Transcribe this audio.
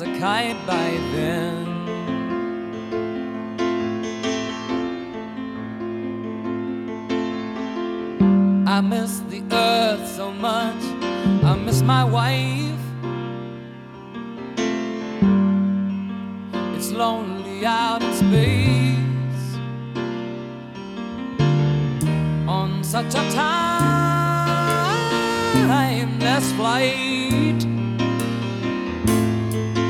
a kite by then. I miss the earth so much, I miss my wife. It's lonely out in space on such a timeless flight.